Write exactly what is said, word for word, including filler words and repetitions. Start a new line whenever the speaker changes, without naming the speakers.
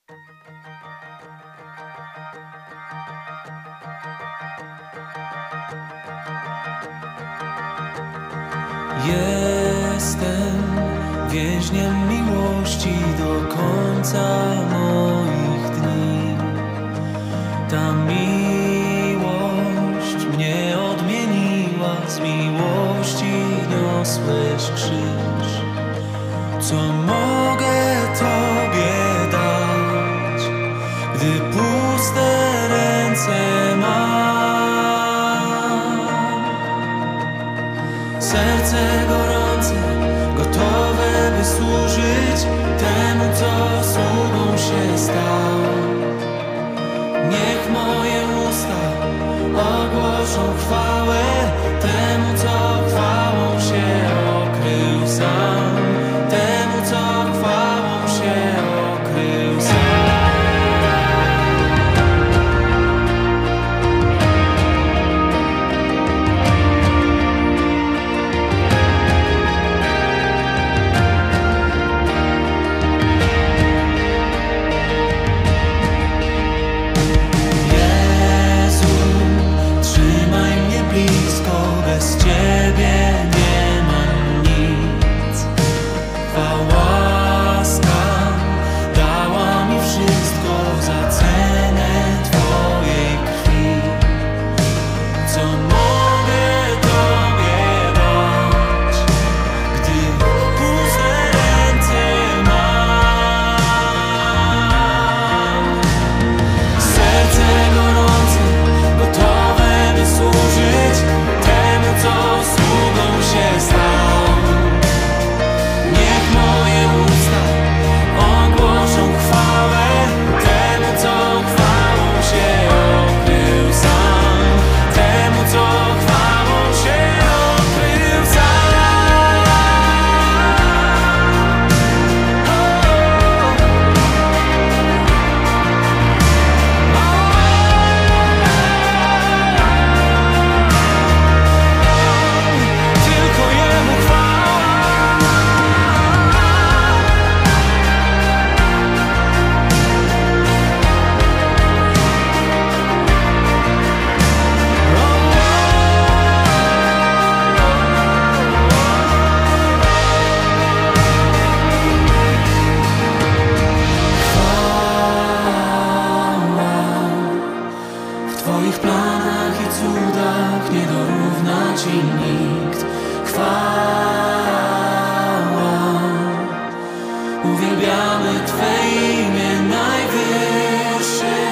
Jestem więźniem miłości do końca moich dni. Ta miłość mnie odmieniła, z miłości niosłeś krzyż. Co mogę Tobie dać, gdy puste ręce mam? Serce gorące, gotowe by służyć temu, co sługą się stał. Niech moje usta ogłoszą chwałę temu, co chwałą się okrył sam, temu, co chwałą się okrył sam. Bez Ciebie nie mam nic. Twa łaska dała mi wszystko za cenę Twojej krwi. Co mogę Tobie dać, gdy puste ręce mam? Serce gorące, gotowe by służyć temu, co sługą się stał. Niech moje usta ogłoszą chwałę temu, co chwałą się okrył sam, temu, co chwałą się okrył sam. Tylko Jemu chwała. W Twoich planach i cudach nie dorówna Ci nikt. Chwała, uwielbiamy Twe imię najwyższe.